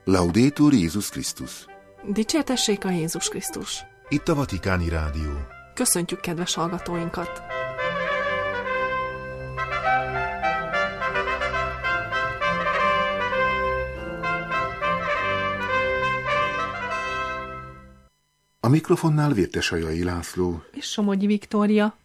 Laudetur Jézus Krisztus. Dicsértessék a Jézus Krisztus. Itt a Vatikáni Rádió. Köszöntjük kedves hallgatóinkat! A mikrofonnál Vértesajai László és Somogyi Viktória.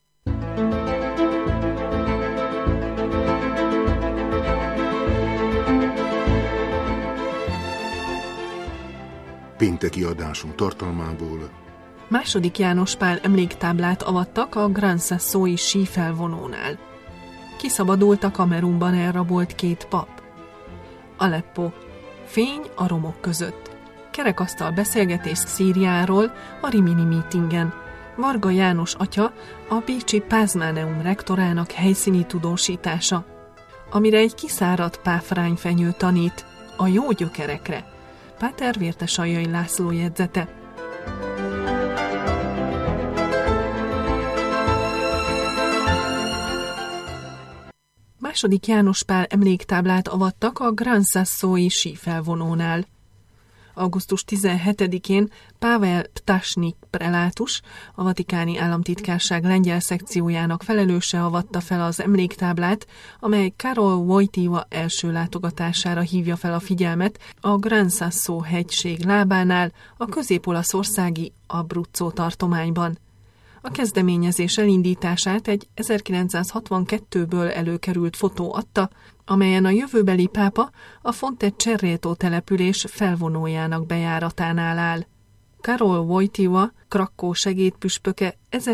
Pénteki adásunk tartalmából. II. János Pál emléktáblát avattak a Gran Sassoi sífelvonónál. Kiszabadult a Kamerunban elrabolt 2 pap. Aleppo. Fény a romok között. Kerekasztal beszélgetés Szíriáról a Rimini mítingen. Varga János atya a bécsi Pázmáneum rektorának helyszíni tudósítása. Amire egy kiszáradt páfrányfenyő tanít, a jó gyökerekre. Páter Vértesajai László jegyzete. II. János Pál emléktáblát avattak a Gran Sassoi sífelvonónál. Augusztus 17-én Pavel Ptasnyik prelátus, a Vatikáni Államtitkárság lengyel szekciójának felelőse avatta fel az emléktáblát, amely Karol Wojtyła első látogatására hívja fel a figyelmet a Gran Sasso hegység lábánál, a közép-olaszországi Abruzzo tartományban. A kezdeményezés elindítását egy 1962-ből előkerült fotó adta, amelyen a jövőbeli pápa a Fonte Cerreto település felvonójának bejáratánál áll. Karol Wojtyła, Krakkó segédpüspöke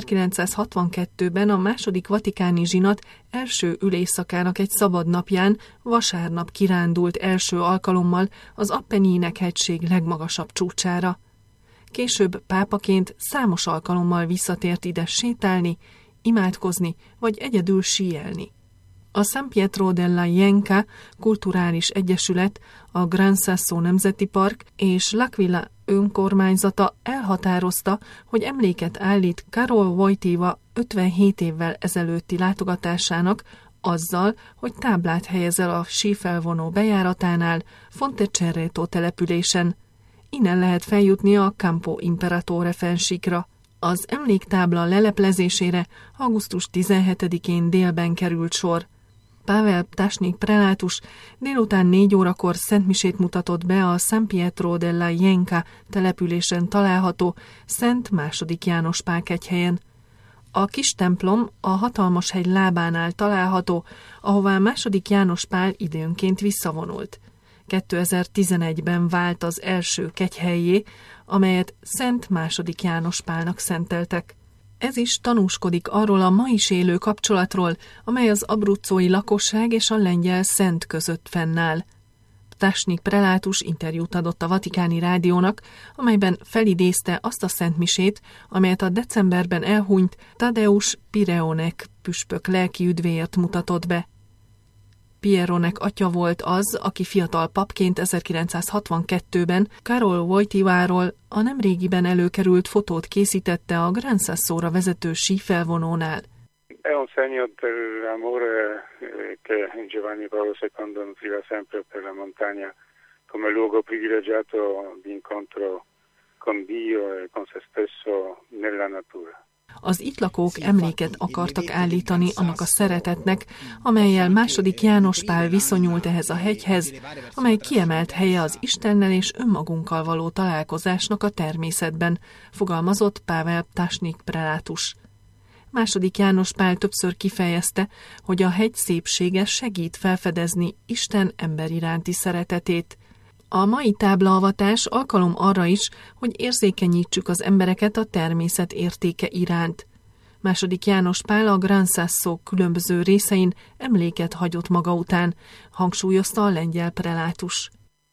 1962-ben a II. Vatikáni zsinat első ülésszakának egy szabad napján, vasárnap kirándult első alkalommal az Appenninek hegység legmagasabb csúcsára. Később pápaként számos alkalommal visszatért ide sétálni, imádkozni vagy egyedül síelni. A San Pietro della Jenca kulturális egyesület, a Gran Sasso Nemzeti Park és L'Aquila önkormányzata elhatározta, hogy emléket állít Karol Wojtyła 57 évvel ezelőtti látogatásának azzal, hogy táblát helyez el a sífelvonó bejáratánál, Fonte Cerreto településen. Innen lehet feljutni a Campo Imperatore fennsíkra. Az emléktábla leleplezésére augusztus 17-én délben került sor. Pavel Ptasnyik prelátus délután 4 órakor szentmisét mutatott be a San Pietro della Jenca településen található Szent II. János Pál kegyhelyen. A kis templom a hatalmas hegy lábánál található, ahová II. János Pál időnként visszavonult. 2011-ben vált az első kegyhellyé, amelyet Szent II. János Pálnak szenteltek. Ez is tanúskodik arról a ma is élő kapcsolatról, amely az abruzzói lakosság és a lengyel szent között fennáll. Ptasnyik prelátus interjút adott a Vatikáni Rádiónak, amelyben felidézte azt a szentmisét, amelyet a decemberben elhunyt Tadeusz Pireonek püspök lelki üdvéért mutatott be. Pieronek atya volt az, aki fiatal papként 1962-ben Karol Wojtyłáról a nemrégiben előkerült fotót készítette a Gran Sassóra vezető sífelvonónál. È un segno dell'amore che Giovanni Paolo II nutриva sempre per la montagna come luogo privilegiato di incontro con Dio e con se stesso nella natura. Az itt lakók emléket akartak állítani annak a szeretetnek, amellyel II. János Pál viszonyult ehhez a hegyhez, amely kiemelt helye az Istennel és önmagunkkal való találkozásnak a természetben, fogalmazott Pavel Ptasnyik prelátus. II. János Pál többször kifejezte, hogy a hegy szépsége segít felfedezni Isten ember iránti szeretetét. A mai táblaavatás alkalom arra is, hogy érzékenyítsük az embereket a természet értéke iránt. II. János Pál a Gran Sasso különböző részein emléket hagyott maga után, hangsúlyozta a lengyel prelátus.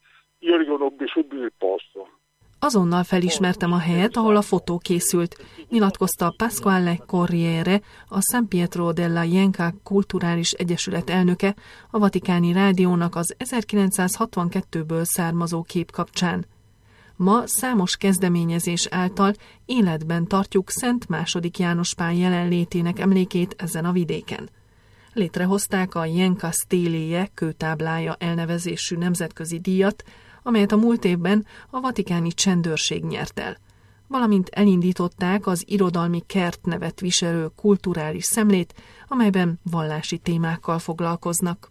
Azonnal felismertem a helyet, ahol a fotó készült, nyilatkozta a Pasquale Corriere, a San Pietro della Jenca kulturális egyesület elnöke a Vatikáni Rádiónak az 1962-ből származó kép kapcsán. Ma számos kezdeményezés által életben tartjuk Szent II. János Pál jelenlétének emlékét ezen a vidéken. Létrehozták a Jenca Stéléje kőtáblája elnevezésű nemzetközi díjat, amelyet a múlt évben a vatikáni csendőrség nyert el, valamint elindították az Irodalmi Kert nevet viselő kulturális szemlét, amelyben vallási témákkal foglalkoznak.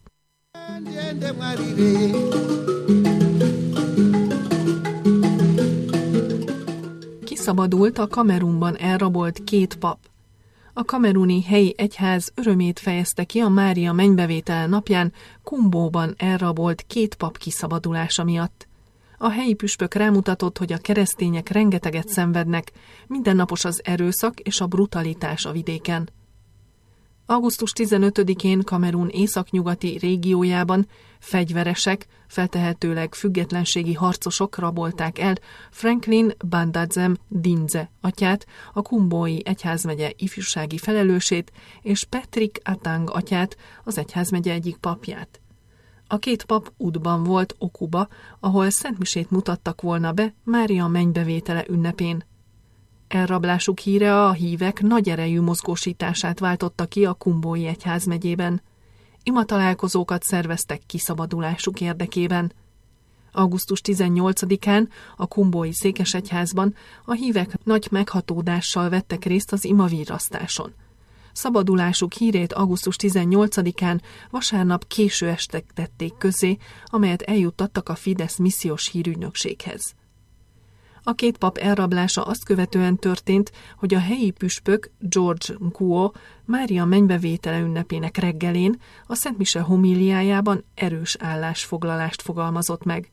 Kiszabadult a Kamerunban elrabolt 2 pap. A kameruni helyi egyház örömét fejezte ki a Mária mennybevétele napján Kumbóban elrabolt 2 pap kiszabadulása miatt. A helyi püspök rámutatott, hogy a keresztények rengeteget szenvednek, mindennapos az erőszak és a brutalitás a vidéken. Augusztus 15-én Kamerun északnyugati régiójában fegyveresek, feltehetőleg függetlenségi harcosok rabolták el Franklin Bandadzem Dinze atyát, a Kumbói egyházmegye ifjúsági felelősét, és Patrick Atang atyát, az egyházmegye egyik papját. A 2 pap útban volt Okuba, ahol szentmisét mutattak volna be Mária mennybevétele ünnepén. Elrablásuk híre a hívek nagy erejű mozgósítását váltotta ki a Kumbói egyházmegyében. Imatalálkozókat szerveztek kiszabadulásuk érdekében. Augusztus 18-án a Kumbói székesegyházban a hívek nagy meghatódással vettek részt az imavírasztáson. Szabadulásuk hírét augusztus 18-án vasárnap késő este tették közzé, amelyet eljuttattak a Fidesz missziós hírügynökséghez. A 2 pap elrablása azt követően történt, hogy a helyi püspök George Nkuo Mária mennybevétele ünnepének reggelén a szentmise homíliájában erős állásfoglalást fogalmazott meg.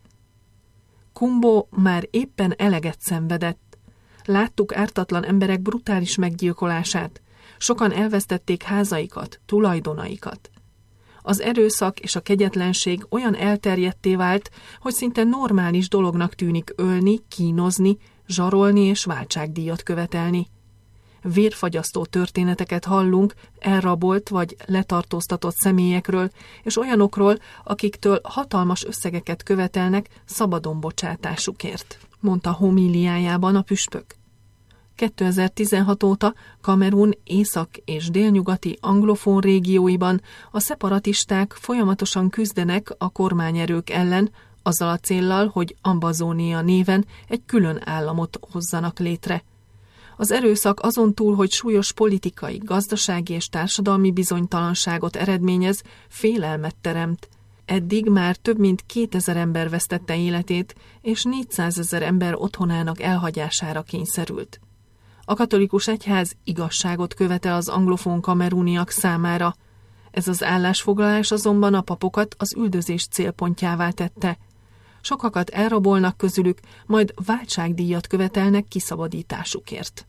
Kumbó már éppen eleget szenvedett. Láttuk ártatlan emberek brutális meggyilkolását. Sokan elvesztették házaikat, tulajdonaikat. Az erőszak és a kegyetlenség olyan elterjedtté vált, hogy szinte normális dolognak tűnik ölni, kínozni, zsarolni és váltságdíjat követelni. Vérfagyasztó történeteket hallunk elrabolt vagy letartóztatott személyekről, és olyanokról, akiktől hatalmas összegeket követelnek szabadon bocsátásukért, mondta homíliájában a püspök. 2016 óta Kamerun észak- és délnyugati anglofón régióiban a szeparatisták folyamatosan küzdenek a kormányerők ellen, azzal a céllal, hogy Ambazónia néven egy külön államot hozzanak létre. Az erőszak azon túl, hogy súlyos politikai, gazdasági és társadalmi bizonytalanságot eredményez, félelmet teremt. Eddig már több mint 2000 ember vesztette életét, és 400 000 ember otthonának elhagyására kényszerült. A katolikus egyház igazságot követel az anglofón kameruniak számára. Ez az állásfoglalás azonban a papokat az üldözés célpontjává tette. Sokakat elrabolnak közülük, majd váltságdíjat követelnek kiszabadításukért.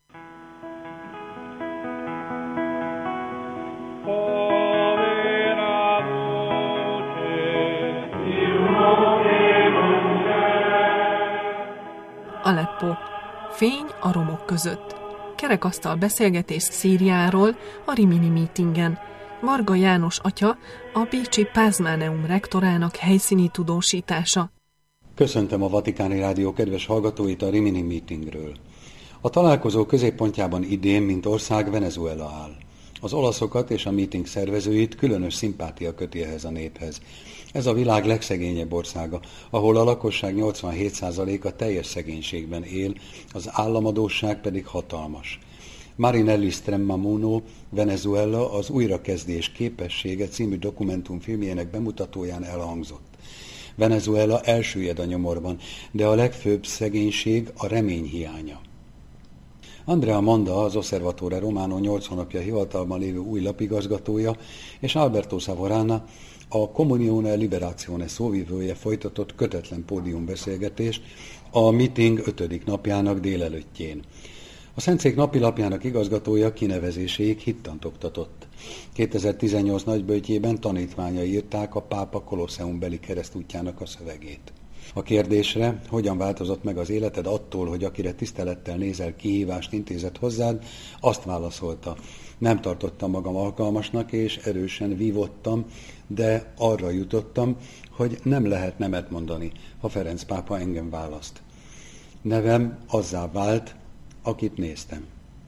Aleppo. Fény a romok között. Kerekasztal beszélgetés Szíriáról a Rimini Meetingen. Varga János atya, a bécsi Pázmáneum rektorának helyszíni tudósítása. Köszöntöm a Vatikáni Rádió kedves hallgatóit a Rimini Meetingről. A találkozó középpontjában idén, mint ország, Venezuela áll. Az olaszokat és a meeting szervezőit különös szimpátia köti ehhez a néphez. Ez a világ legszegényebb országa, ahol a lakosság 87%-a teljes szegénységben él, az államadósság pedig hatalmas. Marinelli Stremmamuno, Venezuela az újrakezdés képessége című dokumentumfilmjének bemutatóján elhangzott. Venezuela elsüllyed a nyomorban, de a legfőbb szegénység a remény hiánya. Andrea Manda, az Osservatore Romano 8 hónapja hivatalban lévő új lapigazgatója, és Alberto Savorana, a Comunione Liberazione szóvivője folytatott kötetlen pódiumbeszélgetést a meeting 5. napjának délelőttjén. A Szentszék napilapjának igazgatója kinevezéséig hittant oktatott. 2018 nagyböjtjében tanítványai írták a pápa Kolosszeumbeli keresztútjának a szövegét. A kérdésre, hogyan változott meg az életed attól, hogy akire tisztelettel nézel, kihívást intézett hozzád, azt válaszolta: nem tartottam magam alkalmasnak, és erősen vívottam, de arra jutottam, hogy nem lehet nemet mondani, ha Ferenc pápa engem választ. Nevem azzá vált, akit néztem.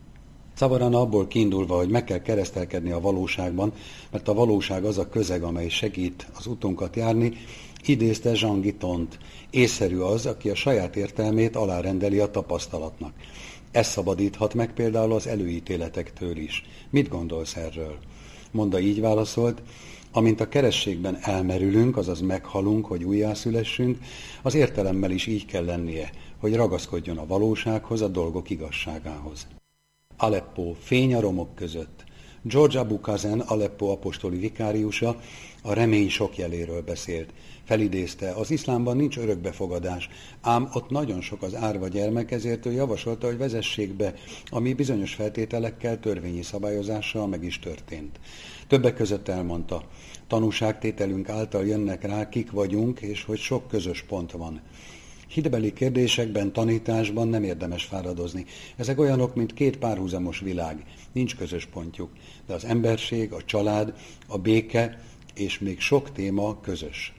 Szavarana abból kiindulva, hogy meg kell keresztelkedni a valóságban, mert a valóság az a közeg, amely segít az utunkat járni, idézte Jean Guitont. Észszerű az, aki a saját értelmét alárendeli a tapasztalatnak. Ez szabadíthat meg például az előítéletektől is. Mit gondolsz erről? Monda így válaszolt: amint a kerességben elmerülünk, azaz meghalunk, hogy újjászülessünk, az értelemmel is így kell lennie, hogy ragaszkodjon a valósághoz, a dolgok igazságához. Aleppo, fény a romok között. George Abu Kazen, Aleppo apostoli vikáriusa, a remény sok jeléről beszélt. Felidézte, az iszlámban nincs örökbefogadás, ám ott nagyon sok az árva gyermek, ezért ő javasolta, hogy vezessék be, ami bizonyos feltételekkel, törvényi szabályozással meg is történt. Többek között elmondta, tanúságtételünk által jönnek rá, kik vagyunk, és hogy sok közös pont van. Hitbeli kérdésekben, tanításban nem érdemes fáradozni. Ezek olyanok, mint két párhuzamos világ. Nincs közös pontjuk, de az emberség, a család, a béke és még sok téma közös.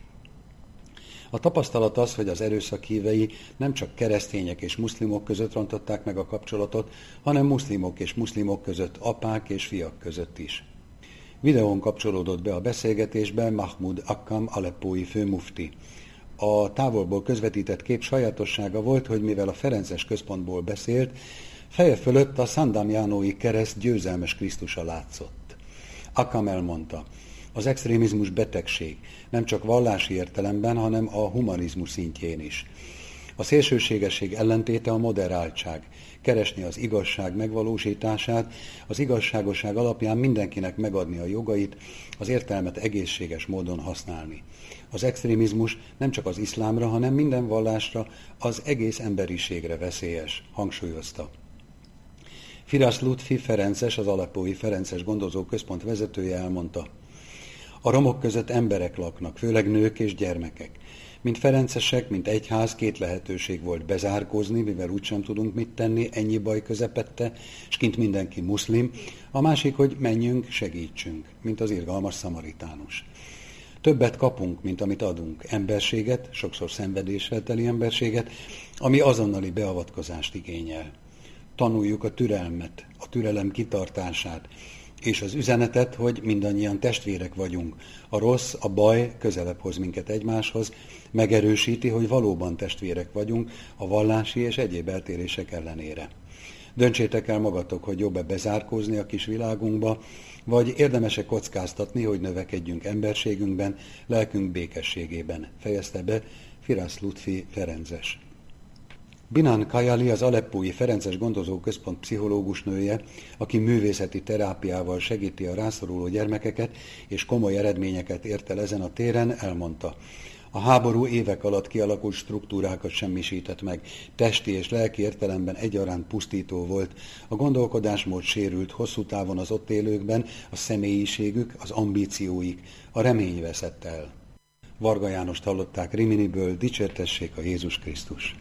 A tapasztalat az, hogy az erőszak hívei nem csak keresztények és muszlimok között rontották meg a kapcsolatot, hanem muszlimok és muszlimok között, apák és fiak között is. Videón kapcsolódott be a beszélgetésbe Mahmoud Akkam, aleppói főmufti. A távolból közvetített kép sajátossága volt, hogy mivel a ferences központból beszélt, feje fölött a San Damianói kereszt győzelmes Krisztusa látszott. Akkam elmondta, az extrémizmus betegség, nem csak vallási értelemben, hanem a humanizmus szintjén is. A szélsőségesség ellentéte a moderáltság, keresni az igazság megvalósítását, az igazságosság alapján mindenkinek megadni a jogait, az értelmet egészséges módon használni. Az extrémizmus nem csak az iszlámra, hanem minden vallásra, az egész emberiségre veszélyes, hangsúlyozta. Firas Lutfi Ferences, az aleppói Ferences Gondozó Központ vezetője elmondta, a romok között emberek laknak, főleg nők és gyermekek. Mint ferencesek, mint egyház, két lehetőség volt: bezárkózni, mivel úgysem tudunk mit tenni, ennyi baj közepette, és kint mindenki muszlim, a másik, hogy menjünk, segítsünk, mint az irgalmas szamaritánus. Többet kapunk, mint amit adunk, emberséget, sokszor szenvedéssel teli emberséget, ami azonnali beavatkozást igényel. Tanuljuk a türelmet, a türelem kitartását, és az üzenetet, hogy mindannyian testvérek vagyunk. A rossz, a baj közelebb hoz minket egymáshoz, megerősíti, hogy valóban testvérek vagyunk a vallási és egyéb eltérések ellenére. Döntsétek el magatok, hogy jobb-e bezárkózni a kis világunkba, vagy érdemes-e kockáztatni, hogy növekedjünk emberségünkben, lelkünk békességében, fejezte be Firas Lutfi Ferences. Binan Kajali, az aleppói Ferences Gondozó Központ pszichológusnője, aki művészeti terápiával segíti a rászoruló gyermekeket, és komoly eredményeket ért el ezen a téren, elmondta, a háború évek alatt kialakult struktúrákat semmisített meg, testi és lelki értelemben egyaránt pusztító volt, a gondolkodásmód sérült, hosszú távon az ott élőkben a személyiségük, az ambícióik, a remény veszett el. Varga Jánost hallották Riminiből, dicsértessék a Jézus Krisztus!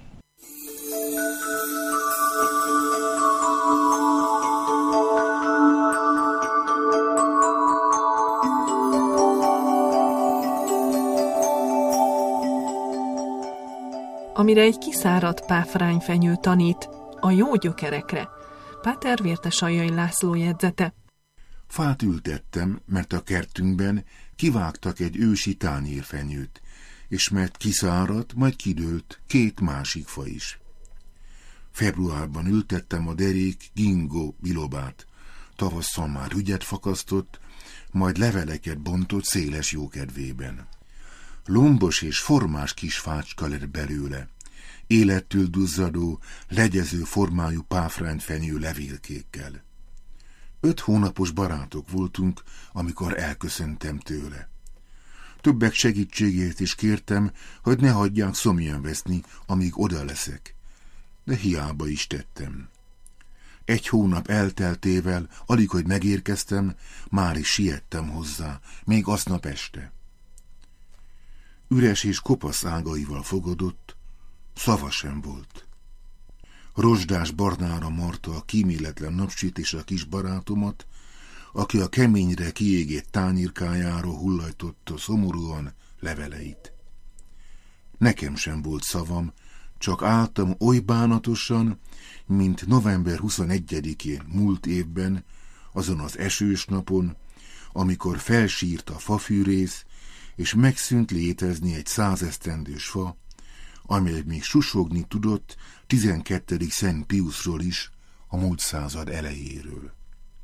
Amire egy kiszáradt páfrányfenyő tanít, a jó gyökerekre. Páter Vértesaljai László jegyzete. Fát ültettem, mert a kertünkben kivágtak egy ősi tányérfenyőt, és mert kiszáradt, majd kidőlt két másik fa is. Februárban ültettem a derék ginkgo bilobát, tavasszal már ügyet fakasztott, majd leveleket bontott széles jókedvében. Lombos és formás kis fácska lett belőle, élettől duzzadó, legyező formájú páfrányfenyő levélkékkel. 5 hónapos barátok voltunk, amikor elköszöntem tőle. Többek segítségét is kértem, hogy ne hagyják szomjan veszni, amíg oda leszek, de hiába is tettem. 1 hónap elteltével, alig, hogy megérkeztem, már is siettem hozzá, még aznap este. Üres és kopasz ágaival fogadott, szava sem volt. Rozsdás barnára marta a kíméletlen napsüt és a kis barátomat, aki a keményre kiégett tányirkájáról hullajtotta szomorúan leveleit. Nekem sem volt szavam, Csak álltam oly bánatosan, mint november 21-én múlt évben, azon az esős napon, amikor felsírt a fafűrész, és megszűnt létezni egy 100 esztendős fa, amely még susogni tudott 12. Szent Piusról is, a múlt század elejéről.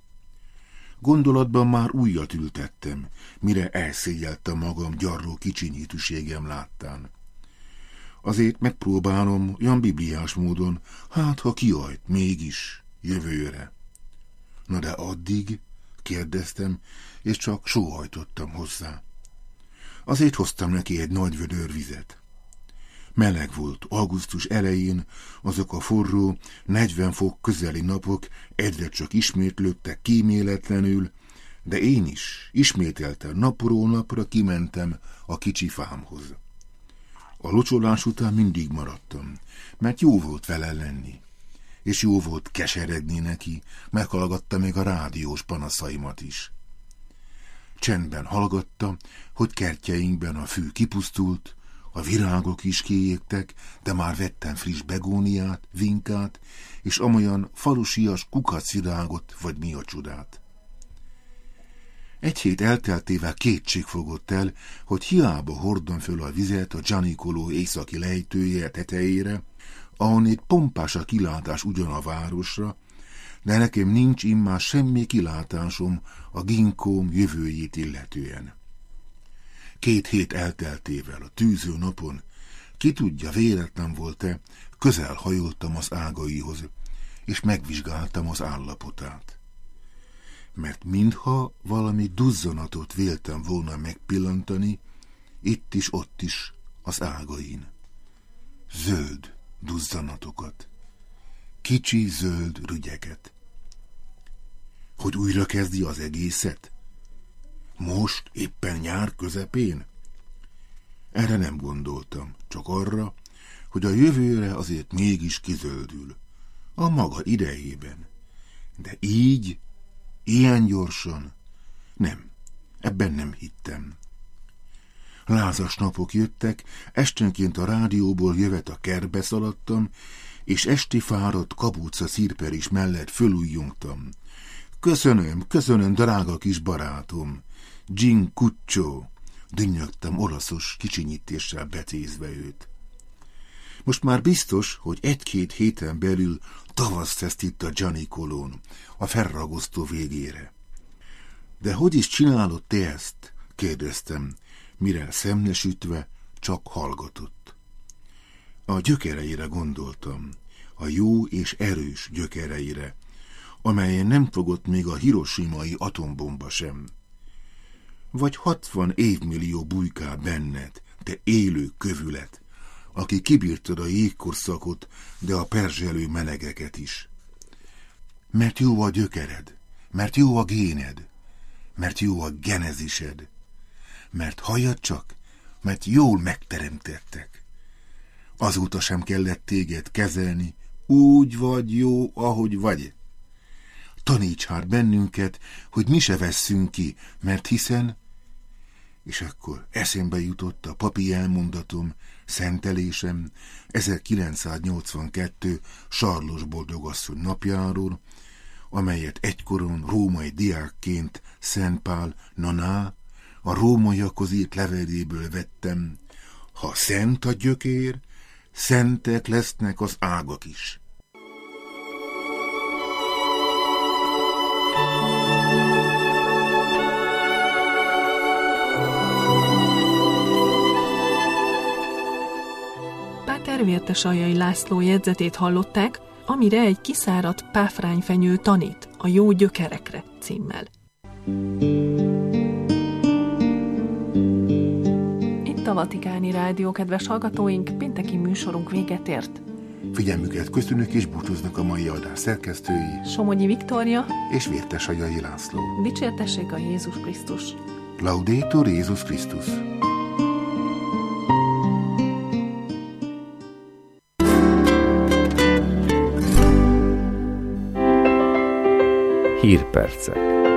Gondolatban már újat ültettem, mire elszégyeltem magam gyarló kicsinyítőségem láttán. Azért megpróbálom olyan bibliás módon, hát ha kiajt mégis jövőre. Na de addig, kérdeztem, és csak sóhajtottam hozzá. Azért hoztam neki egy nagy vödör vizet. Meleg volt augusztus elején, azok a forró, 40 fok közeli napok egyre csak ismétlődtek kíméletlenül, de én is ismételten napról napra kimentem a kicsi fámhoz. A locsolás után mindig maradtam, mert jó volt vele lenni, és jó volt keseregni neki, meghallgatta még a rádiós panaszaimat is. Csendben hallgatta, hogy kertjeinkben a fű kipusztult, a virágok is kiégtek, de már vettem friss begóniát, vinkát, és amolyan falusias kukacvirágot, vagy mi a csodát. Egy hét elteltével kétség fogott el, hogy hiába hordom föl a vizet a Gianicolo északi lejtője tetejére, ahonnét pompás a kilátás ugyan a városra, de nekem nincs immár semmi kilátásom a ginkóm jövőjét illetően. 2 hét elteltével a tűző napon, ki tudja, véletlen volt-e, közel hajoltam az ágaihoz, és megvizsgáltam az állapotát. Mert mintha valami duzzanatot véltem volna megpillantani, itt is, ott is, az ágain. Zöld duzzanatokat, kicsi zöld rügyeket. Hogy újra kezdi az egészet? Most, éppen nyár közepén? Erre nem gondoltam, csak arra, hogy a jövőre azért mégis kizöldül, a maga idejében. De így, ilyen gyorsan? Nem, ebben nem hittem. Lázas napok jöttek, esténként a rádióból jövet a kertbe szaladtam, és esti fáradt kabúca szirperis mellett fölújjongtam. Köszönöm, drága kis barátom, Gincuccio, dünnyögtem olaszos kicsinyítéssel becézve őt. Most már biztos, hogy 1-2 héten belül tavasz lesz itt a Gianicolón, a Ferragosto végére. De hogy is csinálod te ezt? Kérdeztem, mire szemnesütve csak hallgatott. A gyökereire gondoltam, a jó és erős gyökereire, amelyen nem fogott még a hiroshimai atombomba sem. Vagy 60 évmillió bujkál benned, te élő kövület, aki kibírtad a jégkorszakot, de a perzselő melegeket is. Mert jó a gyökered, mert jó a géned, mert jó a genezised, mert halljad csak, mert jól megteremtettek. Azóta sem kellett téged kezelni, úgy vagy jó, ahogy vagy. Taníts hát bennünket, hogy mi se vesszünk ki, mert hiszen... És akkor eszembe jutott a papi elmondatom, szentelésem 1982 Sarlos boldogasszony napjáról, amelyet egykoron római diákként Szent Pál Naná a rómaiakhoz írt leveléből vettem. Ha szent a gyökér, szentek lesznek az ágak is. Páter Vértesaljai László jegyzetét hallották, amire egy kiszáradt páfrányfenyő tanít a jó gyökerekre címmel. Itt a Vatikáni Rádió, kedves hallgatóink, pénteki műsorunk véget ért. Figyelmüket köszönök és búcsúznak a mai adás szerkesztői Somogyi Viktória és Vértesaljai László. Dicsértessék a Jézus Krisztus! Laudetur Jézus Krisztus! Hírpercek.